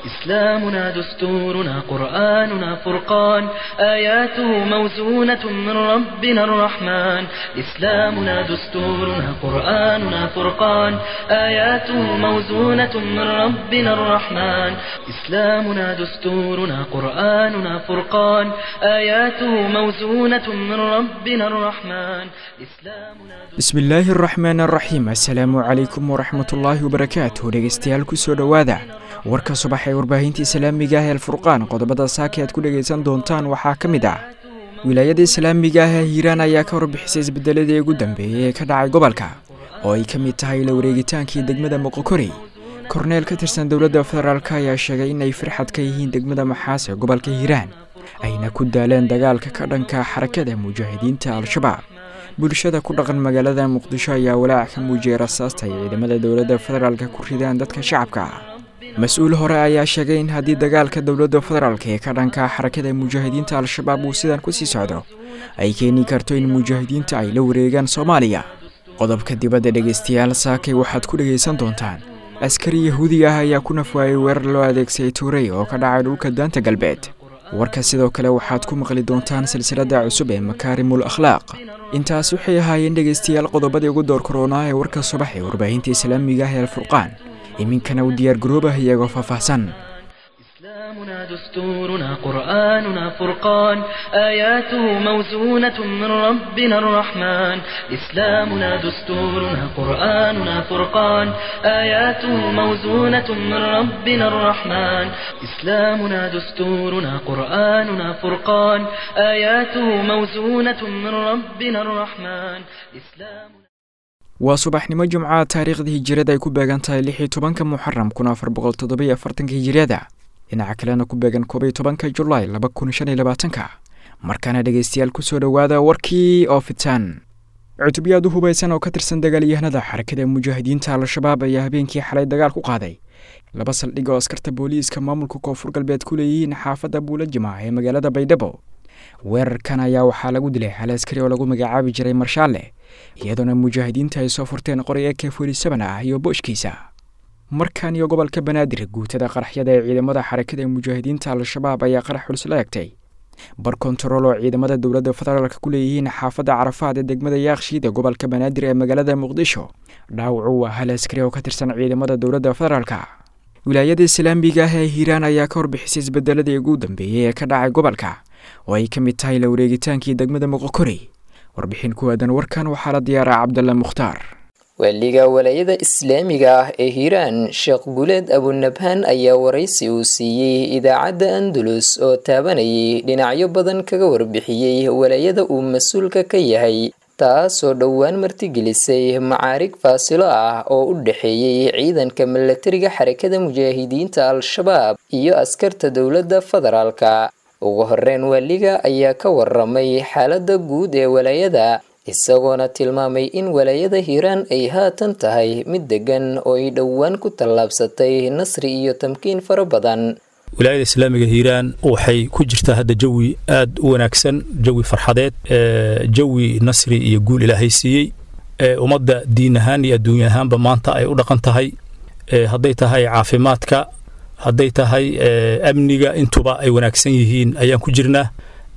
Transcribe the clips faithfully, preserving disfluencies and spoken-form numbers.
إسلامنا دستورنا قرآننا فرقان آياته موزونة من ربنا الرحمن إسلامنا دستورنا قرآننا فرقان آياته موزونة من ربنا الرحمن إسلامنا دستورنا قرآننا فرقان آياته موزونة من ربنا الرحمن إسلامنا بسم الله الرحمن الرحيم السلام عليكم ورحمة الله وبركاته dhegeystayaal ku soo dhawaada warka subax ee warbaahinta islaamiga ah ee Furqaan qodobada saaka aad ku dhageysan doontaan waxaa kamid ah wilaayada islaamiga ah ee Hiiraan ayaa ka warbixisay isbedeladii ugu dambeeyay ee ka dhacay gobolka oo ay kamid tahay la wareegitaankii degmada Moqokori korneel ka tirsan dawladda federaalka ayaa sheegay in ay farxad ka yihiin degmada Maxaas ee gobolka Hiiraan ayna ku daaleen dagaalka ka dhanka xarakada mujaahidiinta al-shabaab bulshada ku dhaqan magaalada Muqdisho ayaa walaac ka muujiyay rasaasta ay ciidamada dawladda federaalka ku ridaan dadka shacabka mas'uul hore ayaa sheegay in haddii dagaalka dawladda federaalka ee ka dhanka xarakada mujaahidiinta al-shabaab uu sidan ku sii socdo ay keeni karto in mujaahidiinta ay la wareegaan Soomaaliya qodobka dibadda dhageystayaal saakay waxaad ku dhageysan doontaan askari yahuudi ah ayaa ku nafwaayay weerar loo adeegsaday Tuuray oo ka dhacay dhulka daanta galbeed warka sidoo kale waxaad ku maqli doontaan silsilada cusub ee makaarimul akhlaaq intaas waxay ahaayeen dhageystayaal qodobadii ugu door corona ee warka subax ee warbaahinta islaamiga ah ee Furqaan iminkana u diyaar garoobaha iyagoo faahfaahsan إسلامنا دستورنا قرآننا فرقان آياته موزونة من ربنا الرحمن إسلامنا دستورنا قرآننا فرقان آياته موزونة من ربنا الرحمن إسلامنا دستورنا قرآننا فرقان آياته موزونة من ربنا الرحمن إسلام waa subaxnimo jumca taariikhda hijriyada ay ku beegan tahay lix iyo tobanka Muharram kun afar boqol toddoba iyo afartan hijriyada dhinaca kalena ku beegan koob iyo tobanka Juulaay laba kun shan iyo labaatan markaana dhageystayaal ku soo dhawaada warkii oo fitan cutubiyadu hubaysan oo ka tirsan dagaalyahanada xarakada mujaahidiinta al-shabaab ayaa habeenkii xalay dagaal ku qaaday laba saldhig oo askarta booliiska maamulka koonfur galbeed ku leeyihiin xaafadda Buulajima ee magaalada Baydhabo weerarkan ayaa waxaa lagu dilay hal askari oo lagu magacaabi jiray Marshaale iyadoo mujaahidiinta ay soo furteen qori A K afar iyo toban ah iyo booshkiisa markan iyo gobolka Banaadir guutada qaraxyada ee ciidamada xarakada mujaahidiinta al-shabaab ayaa qarax xulus la egtay bar control oo ciidamada dawladda federaalka ku leeyihiin xaafadda Carafaad ee degmada Yaaqshiid ee gobolka Banaadir ee magaalada Muqdisho dhaawacu waa hal askari oo ka tirsan ciidamada dawladda federaalka wilaayada islaamiga ah ee Hiiraan ayaa ka warbixisay isbedeladii ugu dambeeyay ee ka dhacay gobolka oo ay kamid tahay la wareegitaankii degmada Moqokori warbixin ku aadan warkan waxaa la diyaaray Cabdalla Mukhtaar waliga walaayada islaamiga ah ee Hiiraan Sheekh Guleed Abu Nabhan ayaa waraysi uu siiyay idaacadda Andalus oo taabanayay dhinacyo badan kaga warbixiyay walaayada uu mas'uulka ka yahay taasoo dhowaan martigelisay macaarig faasilo ah oo u dhaxeeyay ciidanka milatariga xarakada mujaahidiinta al-shabaab iyo askarta dawladda federaalka ugu horreyn waliga ayaa ka waramay xaaladda guud ee walaayada isagoona tilmaamay in walaayada Hiiraan ay haatan tahay mid degan oo ay dhowaan ku tallaabsatay nasri iyo tamkiin fara badan wilaayada islaamiga Hiiraan waxay ku jirtaa hadda jawi aad u wanaagsan jawi farxadeed jawi nasri iyo guul ilaahay siiyay ummadda diin ahaan iyo adduun ahaanba maanta ay u dhaqan tahay hadday tahay caafimaadka hadday tahay amniga intuba ay wanaagsan yihiin ayaan ku jirnaa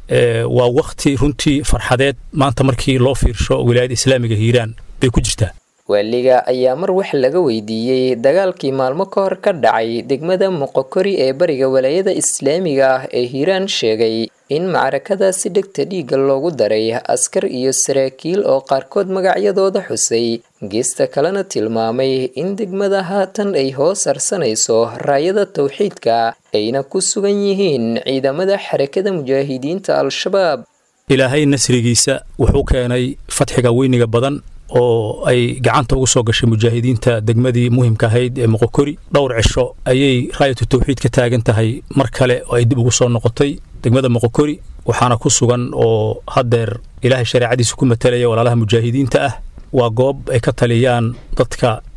waa waqti runtii farxadeed maanta markii loo fiirsho wilaayada islaamiga Hiiraan bay ku jirtaa waliga ayaa mar wax laga weydiiyay dagaalkii maalmo ka hor ka dhacay degmada Moqokori ee bariga walaayada islaamiga ah ee Hiiraan sheegay in macrakadaasi dhegta dhiiga loogu daray askar iyo saraakiil oo qaarkood magacyadooda xusay geesta kalena tilmaamay in degmada haatan ay hoos arsanayso raayada tawxiidka ayna ku sugan yihiin ciidamada xarakada mujaahidiinta al-shabaab ilaahay nasrigiisa wuxuu keenay fatxiga weyniga badan oo ay gacanta ugu soo gashay mujaahidiinta degmadii muhiimka ahayd ee Moqokori dhowr cisho ayay raayatu tawxiid ka taagan tahay mar kale oo ay dib ugu soo noqotay degmada Moqokori waxaana ku sugan oo hadeer ilaahay shariicadiisa ku matalaya walaalaha mujaahidiinta ah waa goob ay ka taliyaan dadka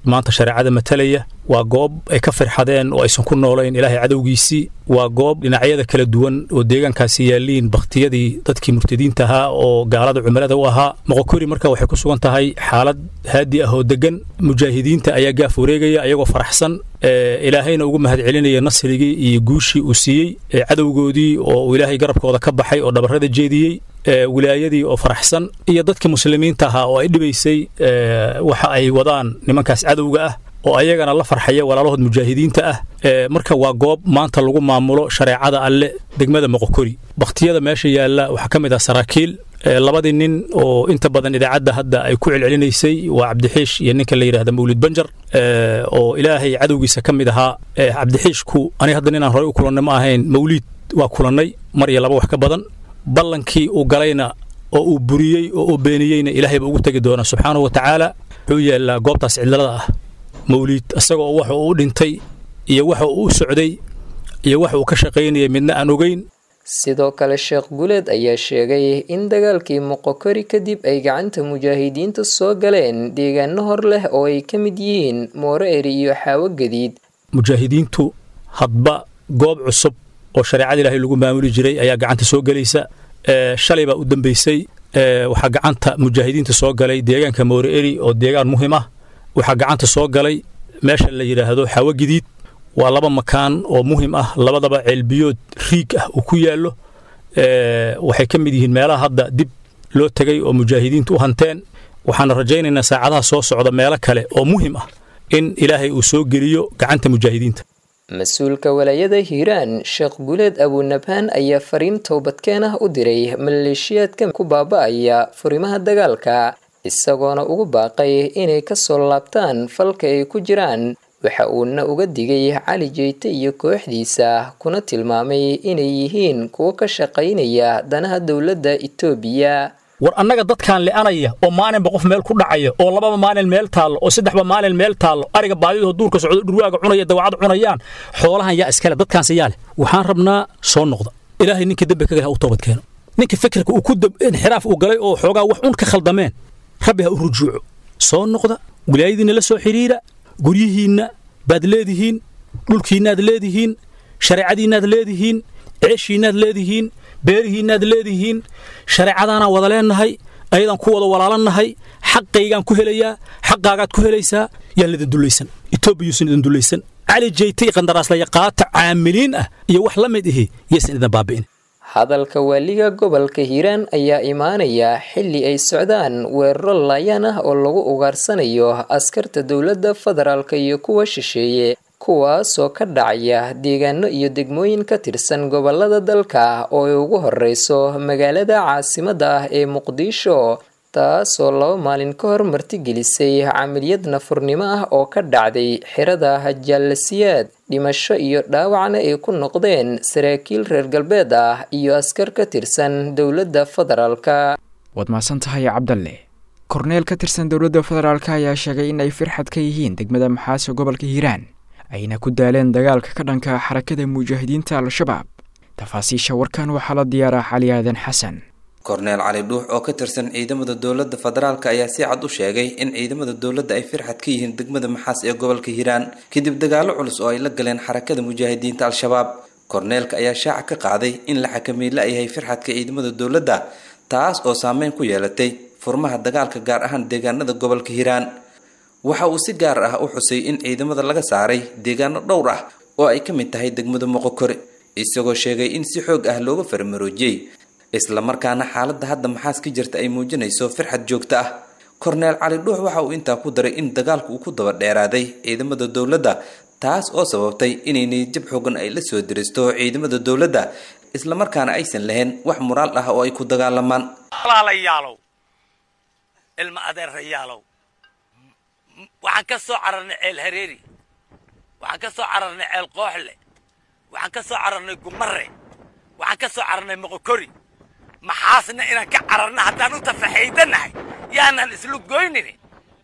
maanta shareecada matalaya waa goob ay ka farxadeen oo aysan ku noolayn ilaahay cadowgiisii waa goob dhinacyada kala duwan oo deegaankaasi yaaliin baktiyadii dadkii murtadiinta ahaa oo gaalada cumilada u ahaa moqokori marka waxay ku sugan tahay xaalad haadi ah oo degan mujaahidiinta ayaa gaaf wareegaya ayagoo faraxsan ilaahayna ugu mahad celinaya nasrigii iyo guushii uu siiyey cadowgoodii oo ilaahay garabkooda ka baxay oo dhabarrada jeediyey wilaayadii oo faraxsan iyo dadka muslimiinta ahaa oo ay dhibaysay waxa ay wadaan nimankaas cadowga ah oo ayagana la farxaya walaalahood mujaahidiinta ah marka waa goob maanta lagu maamulo shareecada alle degmada moqokori baktiyada meesha yaalla waxaa ka mid ah saraakiil labadii nin oo inta badan idaacadda hadda ay ku celcelinaysay waa cabdixiish iyo ninka la yidhaahda mawlid banjar oo ilaahay cadowgiisa ka mid ahaa cabdixiishku aniga hadda ninaan horey u kulannay ma ahayn mawliid waa kulannay mar iyo laba wax ka badan ballankii uu galayna oo uu buriyey oo uu beeniyeyna ilaahay baa ugu tegi doona subxaanahu wa tacaala wuxuu yaallaa goobtaas cidlada ah mawliid isagoo waxa uu dhintay iyo waxa uu u socday iyo waxa uu ka shaqaynayay midna aan ogeyn sidoo kale sheekh guleed ayaa sheegay in dagaalkii moqokori kadib ay gacanta mujaahidiinta soo galeen deegaano hor leh oo ay ka mid yihiin moore eri iyo xaawo gadiid mujaahidiintu hadba goob cusub oo shareecada ilaahay lagu maamuli jiray ayaa gacanta soo galaysa shalay baa u dambeysay waxaa gacanta mujaahidiinta soo galay deegaanka moore eri oo deegaan muhiim ah waxaa gacanta soo galay meesha la yidhaahdo xaawo gadiid waa laba makaan oo muhiim ah labadaba ceelbiyood riig ah uu ku yaallo waxay ka mid yihiin meelaha hadda dib loo tegay oo mujaahidiintu u hanteen waxaana rajaynaynaa saacadaha soo socda meelo kale oo muhiim ah in ilaahay uu soo geliyo gacanta mujaahidiinta mas-uulka walaayada hiiraan sheekh guleed abunabhaan ayaa fariin toobadkeen ah u diray maleeshiyaadka ku baaba'aya furimaha dagaalka isagoona ugu baaqay inay ka soo laabtaan falka ay ku jiraan waxa uuna uga digay cali jeyte iyo kooxdiisa kuna tilmaamay inay yihiin kuwo ka shaqaynaya danaha dowladda Itoobiya war annaga dadkan leeanaya oo maalinba qof meel ku dhacaya oo lababa maalin meel taalo oo saddexba maalin meel taalo ariga baadidoo duurka socdo dhurwaaga cunaya dawacad cunayaan xoolahan yaa iskale dadkan siyaale waxaan rabnaa soo noqda ilaahay ninka dambe ka galay u toobad keeno ninka fikirka uu ku dab inxiraaf uu galay oo xoogaa wax un ka khaldameen rabbi ha u rujuuco soo noqda wilaayadiina la soo xiriira guryihiinna baad leedihiin dhulkiinnaad leedihiin shareecadiinnaad leedihiin ceeshiinnaad leedihiin beerihiinnaad leedihiin shareecadaanaan wada leennahay ayadaan ku wada walaalannahay xaqaygaan ku helayaa xaqaagaad ku helaysaa yaan lidin dullaysan etoobiyuusan idin dullaysan cali jeytay qandaraaslaya qaata caamiliin ah iyo wax la mid ihi yaysan idin baabi'in hadalka waaliga gobolka hiiraan ayaa imaanaya xilli ay socdaan weeraro laayaan ah oo lagu ugaarsanayo askarta dowladda federaalka iyo kuwa shisheeye kuwaasoo ka dhacaya deegaano iyo degmooyin ka tirsan gobolada dalka oo ay ugu horeyso magaalada caasimadda ah ee muqdisho taasoo laba maalin ka hor martigelisay camaliyad nafurnimo ah oo ka dhacday xirada jaalasiyaad dhimasho iyo dhaawacna ay ku noqdeen saraakiil reer galbeed ah iyo askar ka tirsan dowladda federaalka waad mahadsan tahay cabdalle korneel ka tirsan dowladda federaalka ayaa sheegay in ay firxad ka yihiin degmada maxaase gobolka hiiraan ayna ku daaleen dagaalka ka dhanka xarakada mujaahidiinta al-shabaab tafaasiisha warkan waxaa la diyaaraa cali aadan xasan korneel cali dhuux oo ka tirsan ciidamada dowladda federaalka ayaa si cad u sheegay in ciidamada dowladda ay firxad ka yihiin degmada maxaas ee gobolka hiiraan kadib dagaalo culus oo ay la galeen xarakada mujaahidiinta al-shabaab korneelka ayaa shaaca ka qaaday in la xakameey la yahay firxadka ciidamada dowladda taas oo saameyn ku yeelatay furmaha dagaalka gaar ahaan deegaanada gobolka hiiraan waxa uu si gaar ah u xusay in ciidamada laga saaray deegaano dhowr ah oo ay ka mid tahay degmada moqokore isagoo sheegay in si xoog ah looga farmaroojiyey isla markaana xaaladda hadda maxaas ka jirta ay muujinayso firxad joogto ah korneel cali dhuux waxa uu intaa ku daray in dagaalku uu ku daba dheeraaday ciidamada dowladda taas oo sababtay inay niyadjab xoogan ay la soo diristo ciidamada dowladda isla markaana aysan lahayn wax muraal ah oo ay ku dagaalamaan walaalayaalow ilma adeerayaalow waxaan ka soo cararnay ceel hareeri waxaan ka soo cararnay ceel qooxle waxaan ka soo cararnay gumare waxaan ka soo cararnay moqokori maxaasna inaan ka cararna haddaan u tafaxaydanahay yaanan islu goynini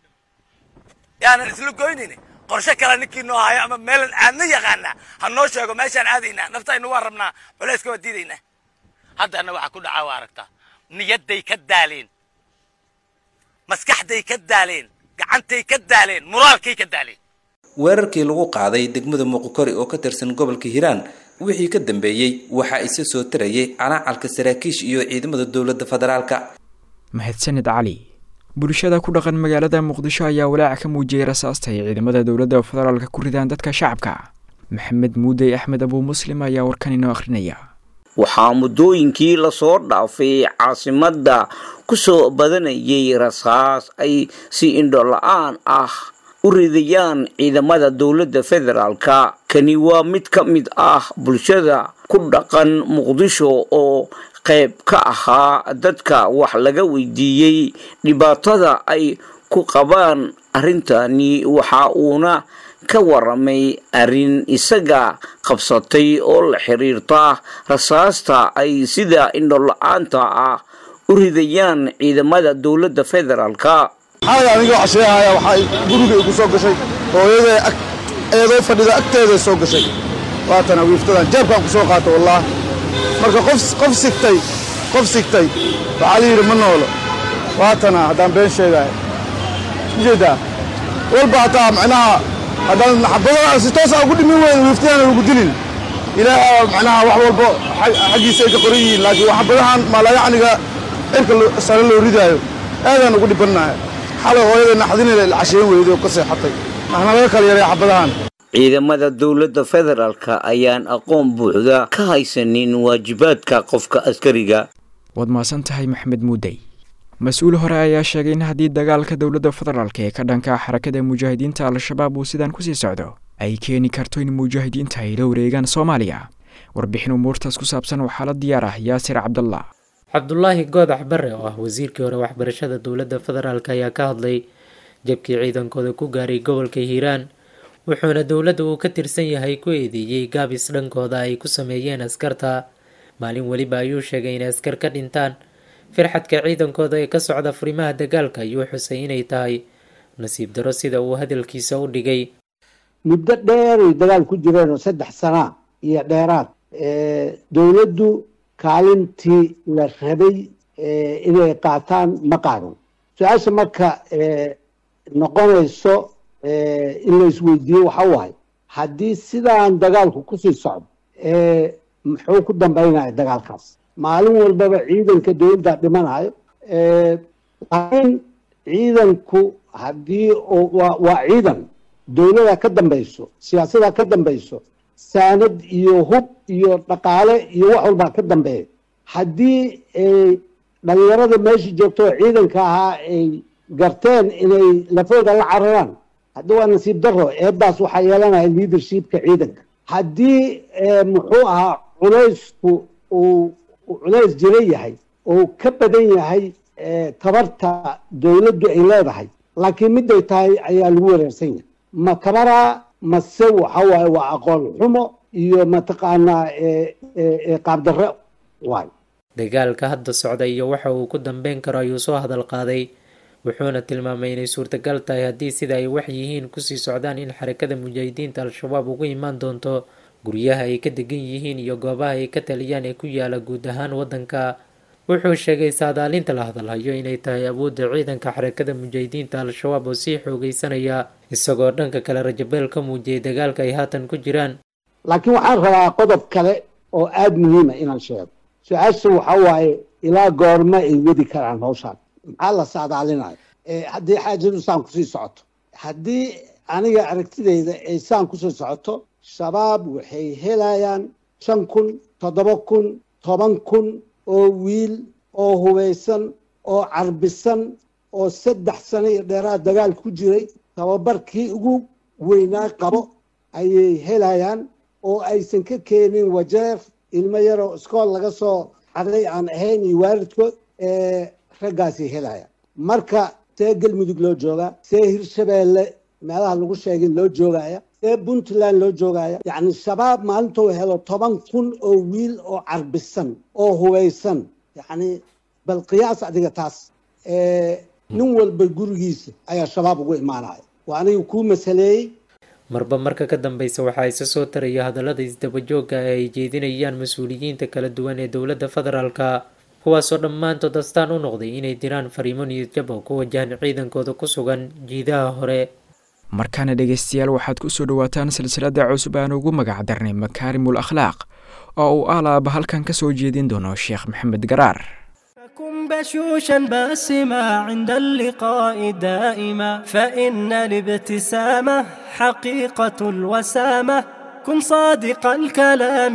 yaanan islu goynini qorshe kale ninkii noo hayo ama meelan aadna yaqaanaa ha noo sheego meeshaan aadaynaa naftaynu waan rabnaa culayska waa diidaynaa haddana waxaa ku dhacaa waa aragtaa niyadday ka daaleen maskaxday ka daaleen gacantay ka daaleen moraalkay ka daaleen weerarkii lagu qaaday degmada Moqokori oo ka tirsan gobolka Hiiraan wixii ka dambeeyay waxa isa soo tirayay canacalka saraakiish iyo ciidamada dawladda federaalka. mahadsanid cali. bulshada ku dhaqan magaalada Muqdisho ayaa walaac ka muujiyay rasaasta ay ciidamada dawladda federaalka ku ridaan dadka shacabka. maxamed muuday axmed abu muslim ayaa warkan inoo akhrinaya. waxaa muddooyinkii la soo dhaafay caasimadda ku soo badanayay rasaas ay si indho la'aan ah u ridayaan ciidamada dawladda federaalka. kani waa mid ka mid ah bulshada ku dhaqan Muqdisho oo qayb ka ahaa dadka wax laga weydiiyey dhibaatada ay ku qabaan arrintani. waxa uuna ka waramay arrin isaga qabsatay oo la xiriirta rasaasta ay sida indho la'aanta ah u ridayaan ciidamada dawladda federaalka. hada aniga waxay waxay guriga ugu soo gashay hooyada eedo fadhida agteeda soo gashay waatana wiiftadan jeebkan ku soo qaato wallaah marka qof qof sigtay qof sigtay waxa la yiri ma noolo waatana hadaan been sheegay jeeda walba taa macnaha hadaan xabadaha si toos ah ugu dhimin weyn wiiftadan ugu dilin ilaa macnaha wax walba xaqiisa ay ka qoriyeen laakiin xabadahan ma la yacniga irka sare loo ridaayo aadan ugu dhibanahay xalay hooyada naxdinayla casheyn weeydo ka seexatay maxna laga kala yaray xabadahan. ciidamada dawladda federaalka ayaan aqoon buuxda ka haysanin waajibaadka qofka askariga. waad maasan tahay maxamed muuday. mas-uul hore ayaa sheegay in haddii dagaalka dawladda federaalka ee ka dhanka xarakada mujaahidiinta al-shabaab uu sidaan kusii socdo ay keeni karto in mujaahidiinta ay la wareegaan Soomaaliya. warbixin umuurtaas ku saabsan waxaa la diyaar ah yaasir cabdallah. cabdullaahi goodax barre oo ah wasiirkii hore waxbarashada dawladda federaalka ayaa ka hadlay jabkii ciidankooda ku gaaray gobolka Hiiraan, wuxuuna dawladda uu ka tirsan yahay ku eedeeyay gaabis dhankooda ay ku sameeyeen askarta. maalin waliba ayuu sheegay in askar ka dhintaan firxadka ciidankooda ee ka socda furimaha dagaalka ayuu xusay inay tahay nasiib daro sida uu hadalkiisa u dhigay. muddo dheer ay dagaal ku jireen oo saddex sano iyo dheeraad dawladdu kaalintii la rabay inay qaataan ma qaadan. su-aasha marka noqonayso in la isweydiiyo waxa waaye haddii sidaan dagaalku kusii socdo muxuu ku dambaynaya dagaalkaas. maalin walbaba ciidanka dawladda dhimanayo laakiin ciidanku haddii waa ciidan dawlada ka dambayso siyaasada ka dambayso saanad iyo hub iyo dhaqaale iyo wax walba ka dambeeya. haddii dhalinyarada meesha joogto oo ciidanka ahaa ay garteen inay lafooda la cararaan hadda waa nasiib daro. eedaas waxaa yeelanaya leadershipka ciidanka. haddii muxuu ahaa culaysku uu culays jira yahay oo ka badan yahay tabarta dawladdu ay leedahay laakiin miday tahay ayaa lagu wareersan yahay. ma kabaraa mase waxa waaye waa aqoon xumo iyo mataqaanaa qaabdarre waayo. dagaalka hadda socda iyo waxa uu ku dambeyn karo ayuu soo hadal qaaday, wuxuuna tilmaamay inay suurtagal tahay haddii sida ay wax yihiin kusii socdaan in xarakada mujaahidiinta al-shabaab ugu imaan doonto guryaha ay ka degan yihiin iyo goobaha ay ka taliyaan ee ku yaala guud ahaan waddanka. wuxuu sheegay saadaalinta la hadalhayo inay tahay awoodda ciidanka xarakada mujaahidiinta al-shabaab oo sii xoogaysanaya, isagoo dhanka kale rajabeel ka muujiyay dagaalka ay haatan ku jiraan. laakiin waxaan rabaa qodob kale oo aada muhiima inaan sheego. su-aasha waxa waaye ilaa goorma ay wadi karaan hawshaan, maxaa la saadaalinayo haddii xaajadu saan kusii socoto. haddii aniga aragtidayda ay saan kusii socoto shabaab waxay helayaan shan kun toddoba kun toban kun oo wiil oo hubaysan oo carbisan oo saddex sano iyo dheeraad dagaal ku jiray tababarkii ugu weynaa qabo ayay helayaan oo aysan ka keenin wajeer ilmo yaroo iskool laga soo xaday aan ahayn iyo waalidkood raggaasay helayaan. marka see galmudug loo joogaa, see hirshabeelle meelaha lagu sheegay loo joogaya, see puntland loo joogaya. yacni shabaab maalintuu helo toban kun oo wiil oo carbisan oo hubaysan, yacni bal qiyaas adiga taas. nin walba gurigiisa ayaa shabaab ugu imaanaya. waa aniga kuu masaleeyey. marba marka ka dambeysa waxaa isa soo taraya hadallada isdabajooga ee ay jeedinayaan mas-uuliyiinta kala duwan ee dowladda federaalka. kuwaasoo dhammaantood astaan u noqday inay diraan fariimo niyadjab oo ku wajahan ciidankooda ku sugan jiidaha hore. markaana dhegaystayaal waxaad ku soo dhawaataan silsilada cusub aan ugu magac darnay makaarimul akhlaaq oo uu alaaba halkan ka soo jeedin doono sheekh maxamed garaar. كن بشوشا باسما عند اللقاء دائما فإن الابتسامة حقيقة الوسامة كن صادق الكلام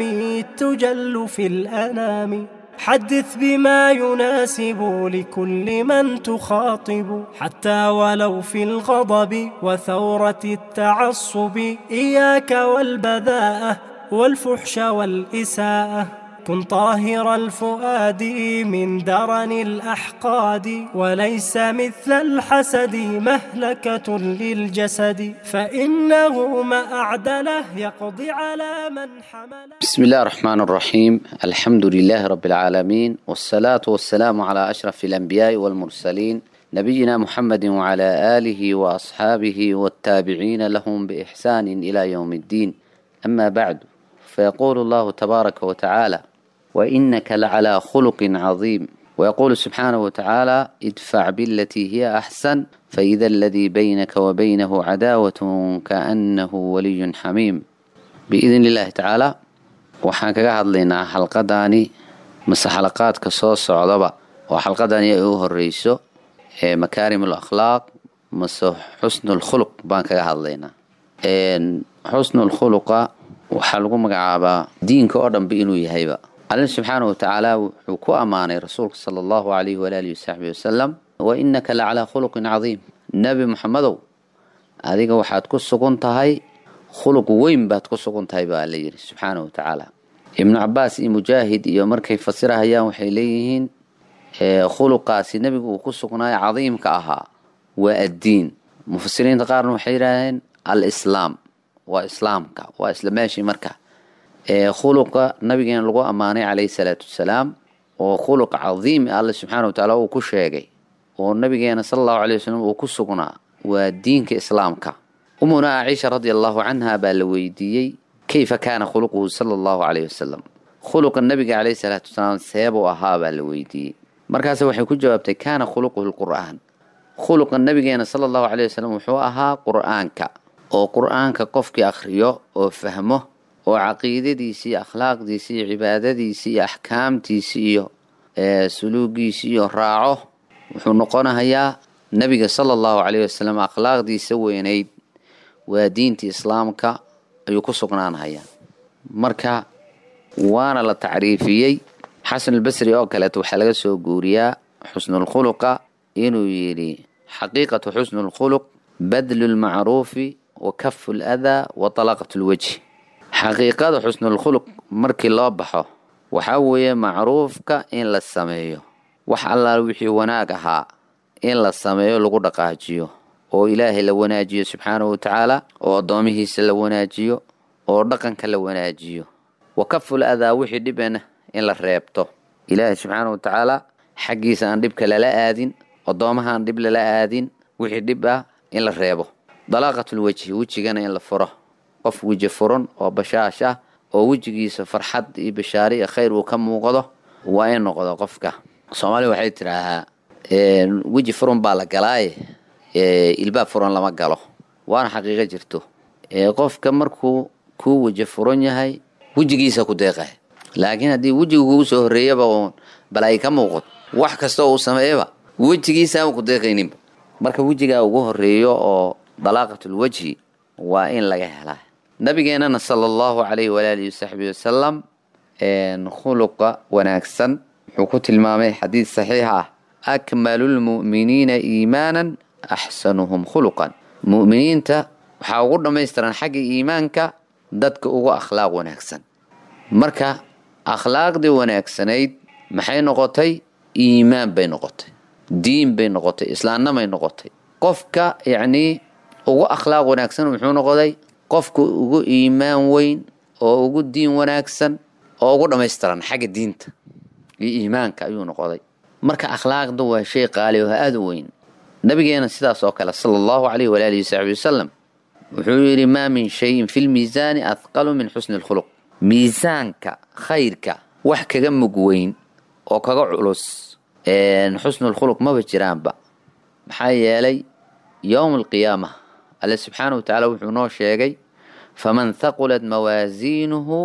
تجل في الأنام حدث بما يناسب لكل من تخاطب حتى ولو في الغضب وثورة التعصب إياك والبذاءة والفحش والإساءة كن طاهر الفؤاد من درن الأحقاد وليس مثل الحسد مهلكة للجسد فإنه ما أعدله يقضي على من حمل. بسم الله الرحمن الرحيم. الحمد لله رب العالمين والصلاة والسلام على أشرف الأنبياء والمرسلين نبينا محمد وعلى آله وأصحابه والتابعين لهم بإحسان إلى يوم الدين. أما بعد فيقول الله تبارك وتعالى وإنك لعلى خلق عظيم ويقول سبحانه وتعالى ادفع بالتي هي أحسن فإذا الذي بينك وبينه عداوة كأنه ولي حميم. بإذن الله تعالى waxaan kaga hadlaynaa xalqadaani mase xalaqaadka soo socdaba oo xalqadani ay u horeyso ee makaarimul akhlaaq mase xusnul khuluq baan kaga hadlaynaa. een xusnul khuluqa waxaa lagu magacaabaa diinka oo dhanba inuu yahayba. Allah subxaanahu wa tacaala wuxuu ku amaanay rasuulka sala allahu calayhi waalihi wasaxbihi wasalam wa innaka lacalaa khuluqin cadiim. nabi maxamedow adiga waxaad ku sugan tahay khuluq weyn baad ku sugan tahay baa la yidhi subxaanahu wa tacaala. ibnu cabaas iyo mujaahid iyo markay fasirahayaan waxay leeyihiin khuluqaasi nabigu uu ku sugnaay cadiimka ahaa waa addiin. mufasiriinta qaarna waxay yidhahdeen al-islaam waa islaamka waa isla meeshii marka khuluqa nabigeena lagu ammaanay calayhi salaatu wasalaam oo khuluq cadiim alla subxaanahu wa tacaala uu ku sheegay oo nabigeena sala allahu calayhi wasalam uu ku sugnaa waa diinka islaamka. umuna Aisha radiyallahu anha baa la weydiiyey kayfa kaana khuluquhu sala allahu calayhi wasalam khuluqa nabiga calayhi salaatu wasalaam seebuu ahaa baa la weydiiyey. markaas waxay ku jawaabtay kaana khuluquhu alqur'aan. khuluqa nabigeena sala allahu calayhi wasalam wuxuu ahaa qur'aanka oo qur'aanka qofkii akhriyo oo fahmo oo caqiidadiisii iyo akhlaaqdiisii iyo cibaadadiisii iyo axkaamtiisii iyo suluugiisii iyo raaco wuxuu noqonayaa nabiga sala allahu calayhi wasalam akhlaaqdiisa weynayd waa diinta islaamka ayuu ku sugnaanayaa. marka waana la tacriifiyey. xasan albasri oo kaleeto waxaa laga soo guuriyaa xusnul khuluqa inuu yidhi xaqiiqatu xusnul khuluq badlu lmacruufi wa kafu ladaa wa talaqatu lwajhi. xaqiiqada xusnul khuluq markii loo baxo waxaa weeye macruufka in la sameeyo wax allaal wixii wanaag ahaa in la sameeyo lagu dhaqaajiyo oo ilaahay la wanaajiyo subxaanahu wa tacaala oo addoomihiisa la wanaajiyo oo dhaqanka la wanaajiyo wa kaful adaa wixii dhibena in la reebto ilaahay subxaanahu wa tacaala xaggiisa aan dhibka lala aadin addoomaha aan dhib lala aadin wixii dhib ah in la reebo. dalaaqatul wajhi wejigana in la furo qof weji furan oo bashaash ah oo wejigiisa farxad iyo bishaari iyo khayr uu ka muuqdo waa in noqdo qofka. Soomaali waxay tiraahaa weji furan baa la galaaye ilbaab furan lama galo. waana xaqiiqo jirto. qofka markuu ku weji furan yahay wejigiisa ku deeqay laakiin haddii wejigu kugu soo horreeyaba oon balay ka muuqato wax kasta uu sameeyaba wejigiisa aan ku deeqayninba. marka wejigaa ugu horreeyo oo dalaaqatul wajhi waa in laga helaa. nabigeenana sala allahu calayhi waalihi wasaxbihi wasalam khuluqa wanaagsan wuxuu ku tilmaamay xadiid saxiix ah akmalu lmu'miniina iimaanan axsanuhum khuluqan. mu'miniinta waxaa ugu dhammaystiran xagga iimaanka dadka ugu akhlaaq wanaagsan. marka akhlaaqdii wanaagsanayd maxay noqotay? iimaan bay noqotay, diin bay noqotay, islaamnimay noqotay. qofka yacnii ugu akhlaaq wanaagsan muxuu noqday? qofka ugu iimaan weyn oo ugu diin wanaagsan oo ugu dhammaystiran xagga diinta iyo iimaanka ayuu noqday. marka akhlaaqda waa shay qaali oo aad u weyn. nabigeena sidaas oo kale sala allahu calayhi waalihi wasaxbihi wasalam wuxuu yidhi maa min shayin fi lmiisaani athqalu min xusni alkhuluq. miisaanka khayrka wax kaga mug weyn oo kaga culus xusnul khuluq maba jiraanba maxaa yeelay yowm alqiyaama alle subxaanahu watacaala wuxuu noo sheegay faman thaqulat mawaasiinuhu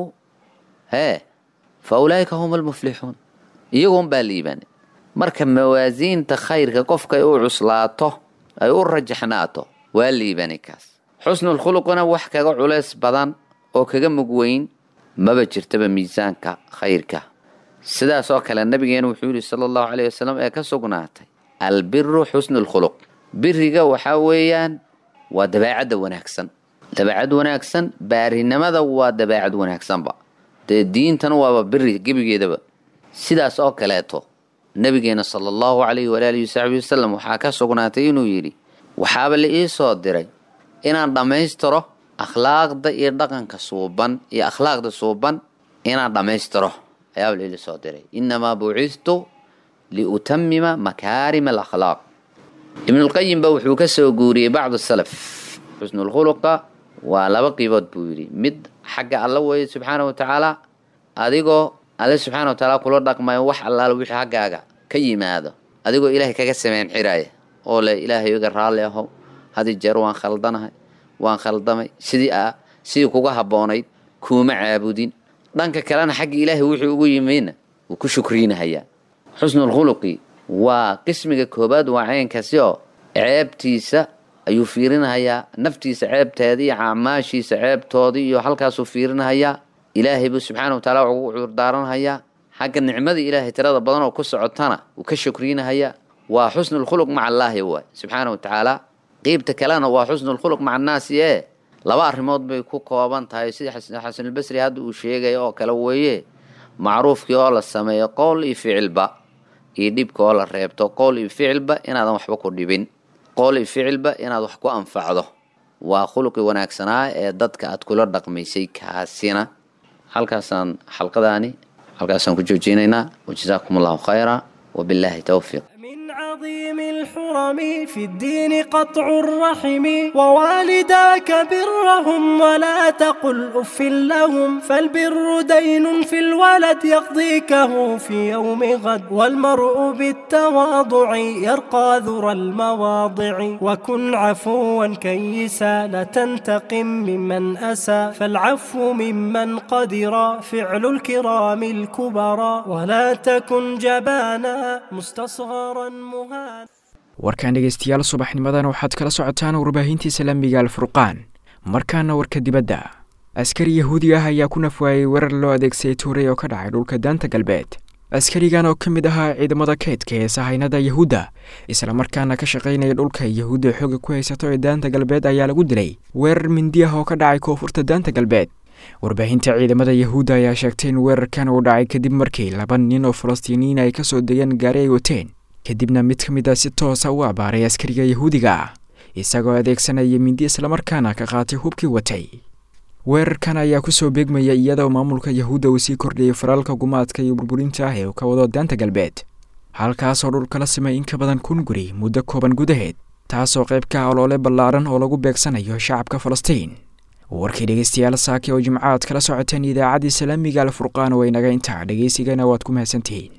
hee fa ulaa'ika hum almuflixuun iyagoon baa liiban marka mawaasiinta khayrka qofka ay u cuslaato ay u rajaxnaato waa liibani kaas xusnul khuluqna wax kaga culays badan oo kaga mug weyn maba jirtaba miisaanka khayrka sidaas oo kale nabigeena wuxuu yidhi sala allahu calayh wasalam ee ka sugnaatay albiru xusnul khuluq biriga waxaa weeyaan waa dabeecadda wanaagsan dabeecad wanaagsan baarinimada waa dabeecad wanaagsanba dee diintana waaba biri gebigeedaba sidaas oo kaleeto nabigeena sala allahu calayhi walaalihi wasaxbihi wasalam waxaa ka sugnaatay inuu yidhi waxaaba la ii soo diray inaan dhammaystiro akhlaaqda iyo dhaqanka suuban iyo akhlaaqda suuban inaan dhammaystiro ayaaba la ii soo diray innamaa bucistu liutamima makaarima alakhlaaq ibnulqayim ba wuxuu ka soo guuriyey bacdu salaf xusnulkhuluqa waa laba qiibood buu yidhi mid xagga alla weeye subxaana wa tacaala adigoo alle subxaana wa tacaala kula dhaqmayo wax allaala wixii xaggaaga ka yimaado adigoo ilaahay kaga sameyn xiraaya oo le ilaahay iga raalli ahow hadi jeer waan khaldanahay waan khaldamay sidii ah sidii kuga habboonayd kuuma caabudin dhanka kalena xagga ilaahay wuxuu ugu yimidna wuu ku shukriinahayaa xusnulkhuluqi waa qismiga koobaad waa caynkaasi oo ceebtiisa ayuu fiirinahayaa naftiisa ceebteedii iyo acmaashiisa ceebtoodii iyo halkaasuu fiirinahayaa ilaahay buu subxaana wa tacaala ugu cudurdaaranhayaa xagga nicmadii ilaahay tirada badan oo ku socotana wuu ka shukriinahayaa waa xusnulkhuluq maca allaahi waay subxaana wa tacaala qiibta kalena waa xusnulkhuluq maca annaasi ee laba arrimood bay ku kooban tahay sida xasanulbasri hadda uu sheegaya oo kale weeye macruufkii oo la sameeyo qowl iyo ficilba iyo dhibka oo la reebto qowl iyo ficilba inaadan waxba ku dhibin qowl iyo ficilba inaad wax ku anfacdo waa khuluqii wanaagsanaa ee dadka aad kula dhaqmaysay kaasina halkaasaan xalqadaani halkaasaan ku joojinaynaa wajazaakum allahu khayra wabilaahi tawfiiq عظيم الحرم في الدين قطع الرحم ووالداك برهم ولا تقل أف لهم فالبر دين في الولد يقضيكه في يوم غد والمرء بالتواضع يرقى ذر المواضع وكن عفوا كيسا لا تنتقم ممن أسى فالعفو ممن قدر فعل الكرام الكبرى ولا تكن جبانا مستصغرا warkaan dhegaystayaal subaxnimadan waxaad kala socotaan warbaahintii islaamiga alfurqaan markaana warka dibadda askari yahuudi ah ayaa ku nafwaayey weerar loo adeegsaday tuuray oo ka dhacay dhulka daanta galbeed askarigan oo ka mid ahaa ciidamada kaydka ee sahaynada yahuudda islamarkaana ka shaqaynaya dhulka yahuudda xooga ku haysato ee daanta galbeed ayaa lagu dilay weerar mindi ah oo ka dhacay koonfurta daanta galbeed warbaahinta ciidamada yahuudda ayaa sheegtay in weerarkan uu dhacay kadib markii laba nin oo falastiiniyiin ay ka soo degeen gaari ay wateen kadibna mid ka mid a si toosa u abbaaray askariga yahuudiga ah isagoo adeegsanaya mindi islamarkaana ka qaatay hubkii watay weerarkan ayaa ku soo beegmaya iyadoo maamulka yahuudda uu sii kordhiyay faraalka gumaadka iyo burburinta ah ee uu ka wado daanta galbeed halkaasoo dhulkala simay in ka badan kun guri muddo kooban gudaheed taasoo qayb ka ah oloole ballaaran oo lagu beegsanayo shacabka falastiin warkii dhegaystayaal saake oo jimcaad kala socoteen idaacaddii islaamiga alfurqaan way naga intaa dhegaysigana waad ku mahadsantihiin